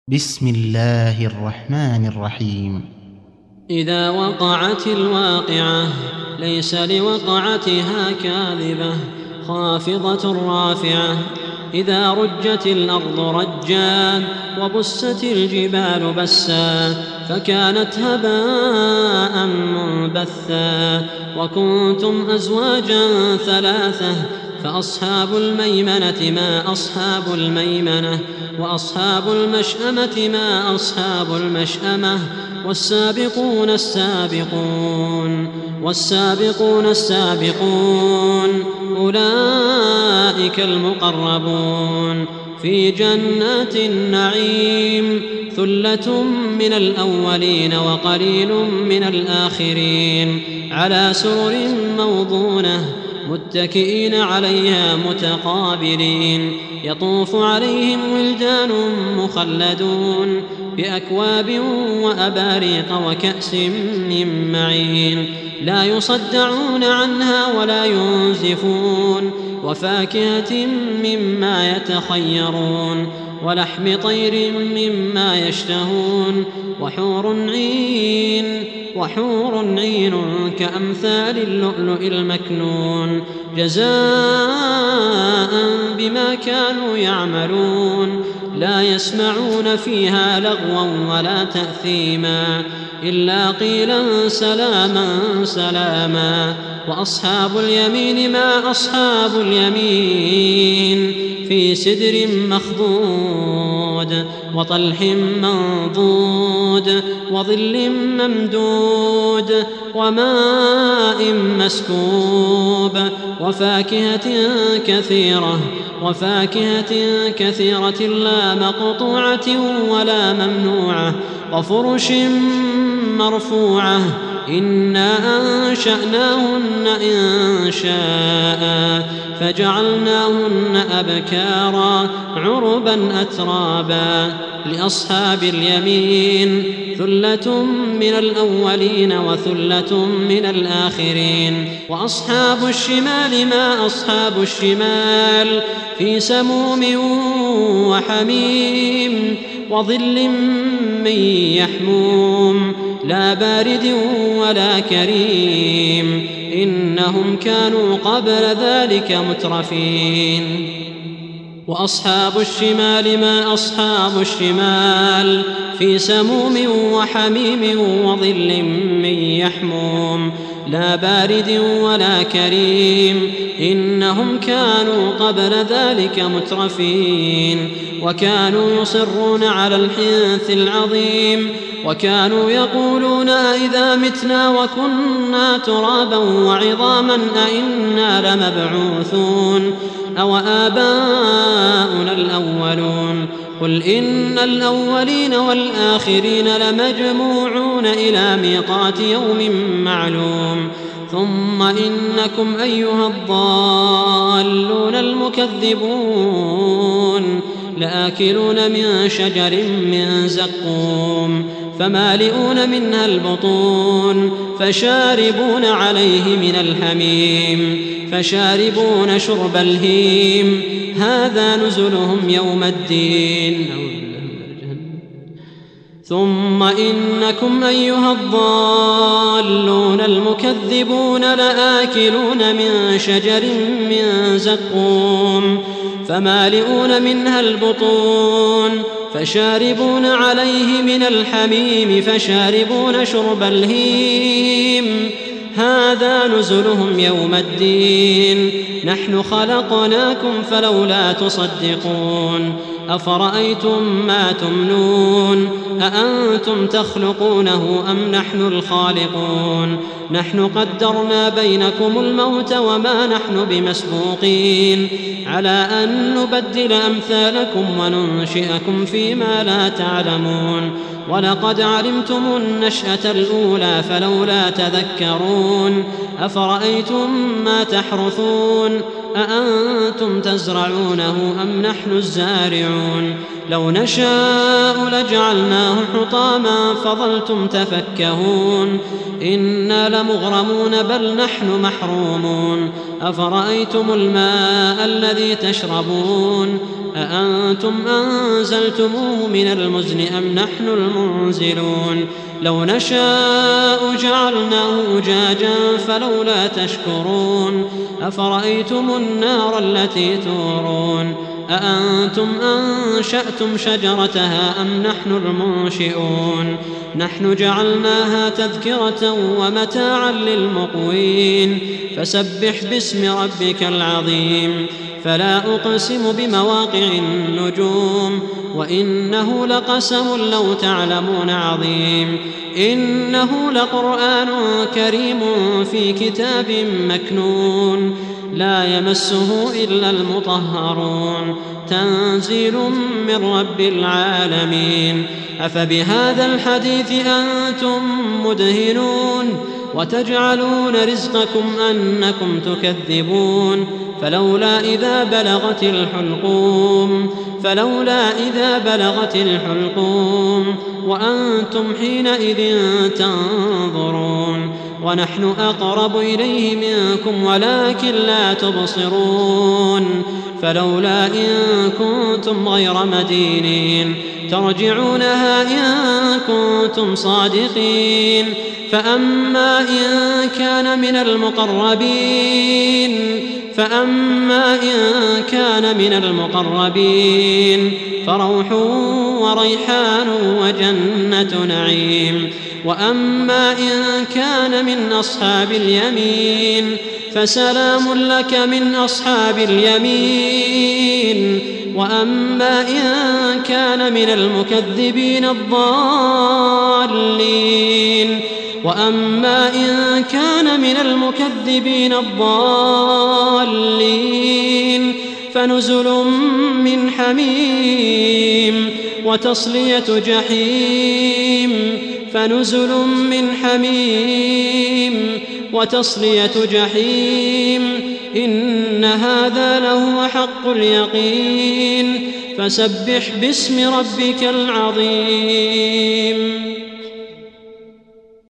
بسم الله الرحمن الرحيم. إذا وقعت الواقعة ليس لوقعتها كاذبة خافضة رافعة. إذا رجت الأرض رجا وبست الجبال بسا فكانت هباء منبثا. وكنتم أزواجا ثلاثة فأصحاب الميمنة ما أصحاب الميمنة وأصحاب المشأمة ما أصحاب المشأمة. والسابقون السابقون أولئك المقربون في جنات النعيم. ثلة من الأولين وقليل من الآخرين على سرر موضونة متكئين عليها متقابلين. يطوف عليهم ولدان مخلدون بأكواب وأباريق وكأس من معين لا يصدعون عنها ولا ينزفون. وفاكهة مما يتخيرون ولحم طير مما يشتهون. وحور عين كأمثال اللؤلؤ المكنون جزاء بما كانوا يعملون. لا يسمعون فيها لغوا ولا تأثيما إلا قيلا سلاما سلاما. وأصحاب اليمين ما أصحاب اليمين في سدر مخضود وطلح منضود وظل ممدود وماء مسكوب وفاكهة كثيرة لا مقطوعة ولا ممنوعة وفرش مرفوعة. إنا أنشأناهن إنشاء فجعلناهن أبكارا عربا أترابا. لأصحاب اليمين ثلة من الأولين وثلة من الآخرين. وأصحاب الشمال ما أصحاب الشمال في سموم وحميم وظل من يحموم لا بارد ولا كريم إنهم كانوا قبل ذلك مترفين. وأصحاب الشمال ما أصحاب الشمال في سموم وحميم وظل من يحموم لا بارد ولا كريم إنهم كانوا قبل ذلك مترفين. وكانوا يصرون على الحنث العظيم وكانوا يقولون أئذا متنا وكنا ترابا وعظاما أئنا لمبعوثون أو آباؤنا الأولون. قل إن الأولين والآخرين لمجموعون إلى ميقات يوم معلوم. ثم إنكم أيها الضالون المكذبون لآكلون من شجر من زقوم فمالئون منها البطون فشاربون عليه من الحميم فشاربون شرب الهيم. هذا نزلهم يوم الدين. ثم إنكم أيها الضالون المكذبون لآكلون من شجر من زقوم فمالئون منها البطون فشاربون عليه من الحميم فشاربون شرب الهيم. هذا نزلهم يوم الدين. نحن خلقناكم فلولا تصدقون. أفرأيتم ما تمنون أأنتم تخلقونه أم نحن الخالقون. نحن قدرنا بينكم الموت وما نحن بمسبوقين على أن نبدل أمثالكم وننشئكم فيما لا تعلمون. ولقد علمتم النشأة الأولى فلولا تذكرون. أفرأيتم ما تحرثون أأنتم تزرعونه أم نحن الزارعون. لو نشاء لجعلناه حطاما فظلتم تفكهون. إنا لمغرمون بل نحن محرومون. أفرأيتم الماء الذي تشربون أأنتم أنزلتموه من المزن أم نحن المنزلون لو نشاء جعلناه أجاجا فلولا تشكرون أفرأيتم النار التي تورون أأنتم أنشأتم شجرتها أم نحن المنشئون نحن جعلناها تذكرة ومتاعا للمقوين فسبح باسم ربك العظيم فلا أقسم بمواقع النجوم وإنه لقسم لو تعلمون عظيم إنه لقرآن كريم في كتاب مكنون لا يمسه إلا المطهرون تنزيل من رب العالمين أفبهذا الحديث أنتم مدهنون وتجعلون رزقكم أنكم تكذبون فلولا إذا بلغت الحلقوم وأنتم حينئذ تنظرون ونحن أقرب إليه منكم ولكن لا تبصرون فلولا إن كنتم غير مدينين ترجعونها إن كنتم صادقين فأما إن كان من المقربين فروح وريحان وجنة نعيم وأما إن كان من أصحاب اليمين فسلام لك من أصحاب اليمين وأما إن كان من المكذبين الضالين فنزل من حميم وتصلية جحيم إن هذا لهو حق اليقين فسبح باسم ربك العظيم